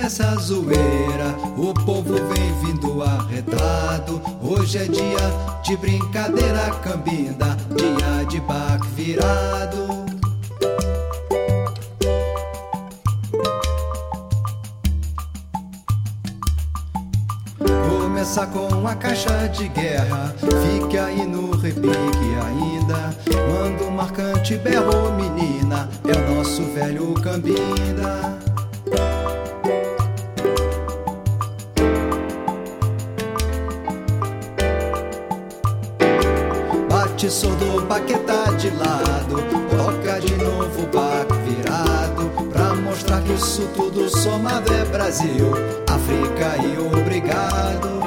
começa a zoeira, o povo vem vindo arretado. Hoje é dia de brincadeira cambinda, dia de baque virado. Começa com a caixa de guerra, fique aí no repique ainda. Manda um marcante berro, menina, é o nosso velho cambinda. Bate sordo, baqueta de lado, toca de novo baque virado, pra mostrar que isso tudo somado é Brasil, África e obrigado.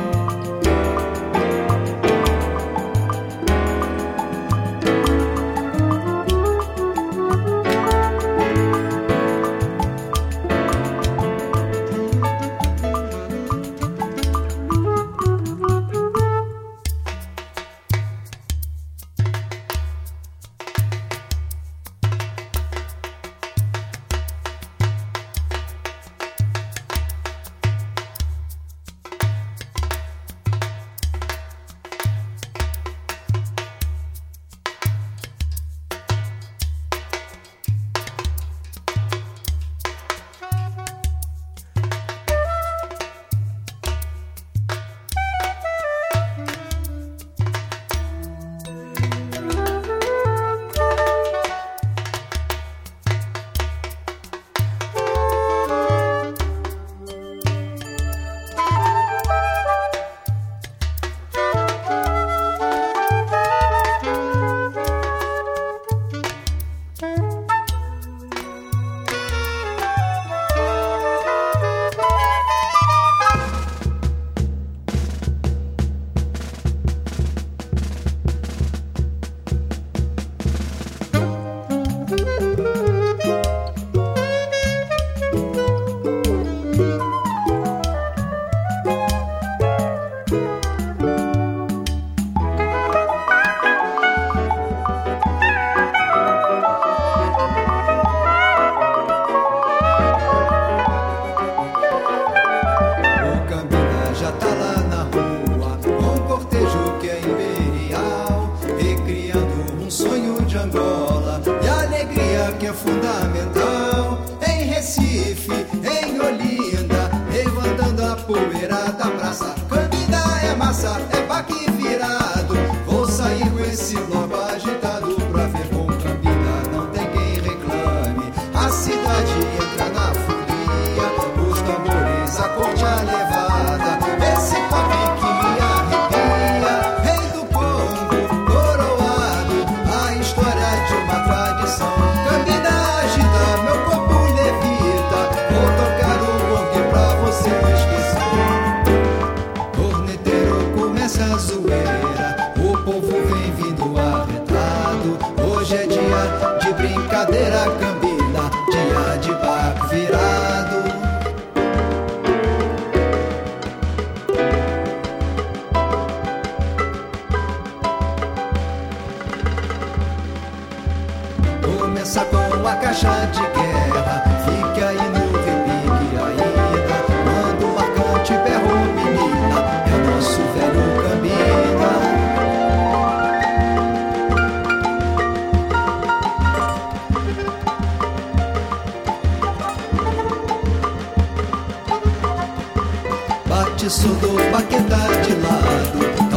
Começa com a caixa de guerra, fique aí no repique ainda. Manda um marcante berro, menina, é o nosso velho cambinda. Bate surdo, baqueta de lado,